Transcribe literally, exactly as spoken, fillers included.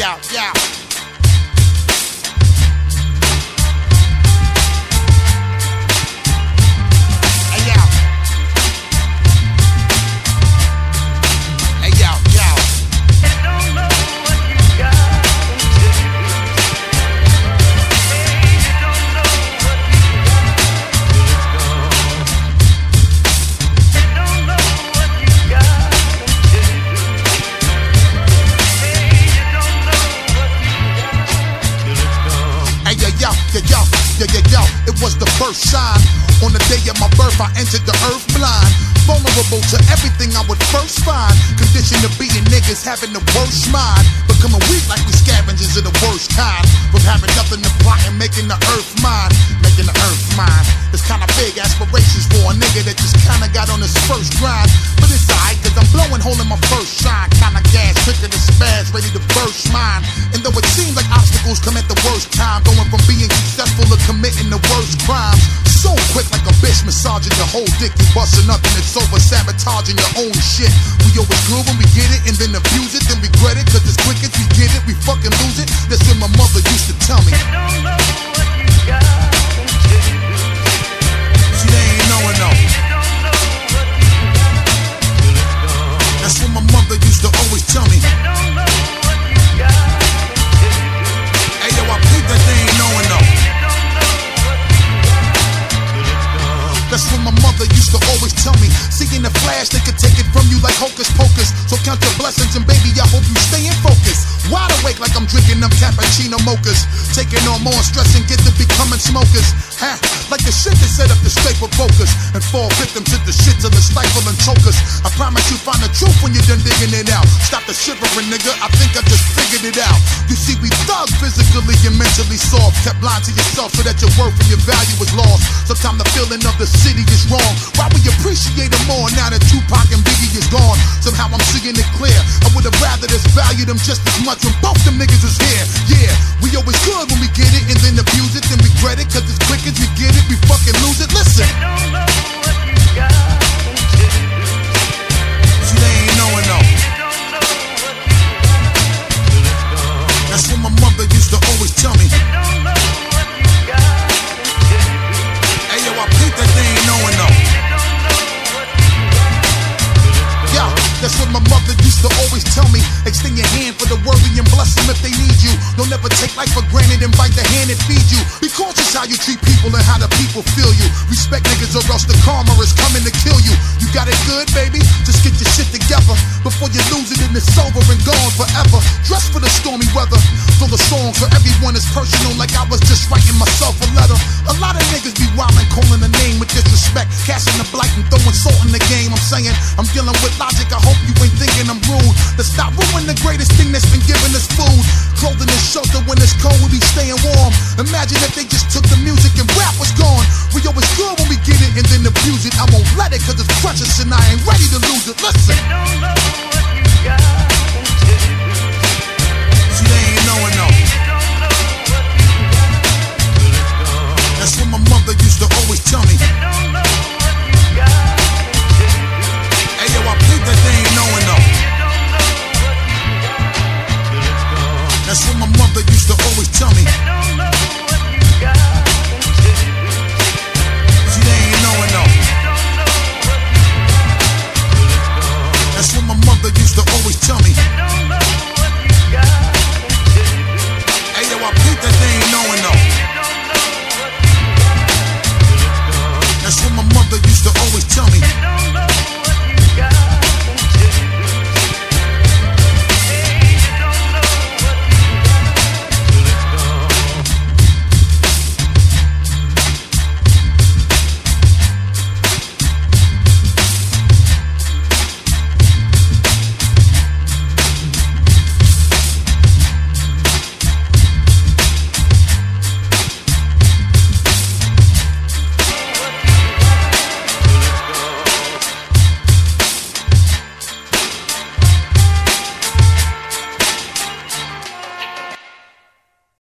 yo, yo. Yo, yo, yo, it was the first sign. On the day of my birth, I entered the earth blind. Vulnerable to everything I would first find. Conditioned to being niggas having the worst mind. Becoming weak like we scavengers of the worst kind. From having nothing to plot and making the earth mine. Making the earth mine. It's kinda big aspirations for a nigga that just kinda got on his first grind. But it's alright, cause I'm blowing, holding my first shine. Kinda gas, quicker to spaz, ready to burst mine. And though it seems like obstacles come at the worst time, going from being successful to committing the worst crimes. So quick like a bitch massaging your whole dick. You busting up and it's over, sabotaging your own shit. We always good when we get it and then abuse it, then regret it. Cause as quick as we get it, we fucking lose it. That's what my mother used to tell me. You don't know what you got until you lose it. See, they ain't knowing though. You don't know what you got till it's gone. That's what my mother used to always tell me. You don't know what you got until you lose it. Hey yo, I peep that they ain't knowing though. You don't know what you got till it's gone. That's what my mother used to always tell me. Seeing the flash, they could take it from you like hocus pocus. So count your blessings and baby, I hope you stay in focus. Wide awake like I'm drinking them cappuccino mochas. Taking on more stress and get to becoming smokers. Huh? Like the shit that set up the straight for focus. And fall victim to the shit till the stifle and choke us. I promise you find the truth when you're done digging it out. Stop the shivering, nigga, I think I just figured it out. You see, we thug physically and mentally soft. Kept blind to yourself so that your worth and your value was lost. Sometimes the feeling of the city is wrong. Why we appreciate them more now that Tupac and Biggie is gone? Somehow I'm seeing it clear. I would have rather just valued them just as much when both them niggas was here. Yeah, we always good when we get it and then abuse it, then regret it. Cause as quick as we get it, we fucking lose it. Listen. You don't know what you got until you lose it. See, they ain't knowing though. You don't know what you got till it's gone. That's what my mother used to always tell me. You don't know what you got until you lose it. Hey yo, I peep that they ain't knowing though. You don't know what you got till it's Yo, gone. that's what my mother used to always tell me. Extend your hand for the worthy and bless them if they need you. Don't ever take life for granted and bite the hand that feeds you. Be cautious how you treat people and how the people feel you. Respect niggas or else the karma is coming to kill you. You got it good, baby? Just get your shit together before you lose it and it's over and gone forever. Dress for the stormy weather. Fill the song for everyone is personal like I was just writing myself a letter. A lot of niggas be wildin', calling the name with disrespect. Casting the blight and throwing salt in the game. I'm saying I'm dealing with logic. I hope you ain't thinking I'm rude. Let's stop ruining the greatest thing that's been giving us food. Clothing and shelter when it's cold, we be staying warm. Imagine if they just took the music and rap was gone. We always good when we get it and then abuse it. I won't let it cause it's precious and I ain't ready to lose it. Listen. You don't know what you got until you lose it. See, they ain't knowing though. You don't know what you got till it's gone. That's what my mother used to always tell me. You don't know what you got until you lose it. Hey yo, I peep that they ain't knowing though. You don't know what you got till it's gone. That's what my mother used to always tell me. You don't know what you got until you lose it. See, they ain't knowing though. You don't know what you got till it's gone. That's what my mother used to always tell me. You don't know what you got until you lose it. Hey yo, I peep that they ain't knowing though. You don't know what you got till it's gone. That's what my mother used to always tell me. You don't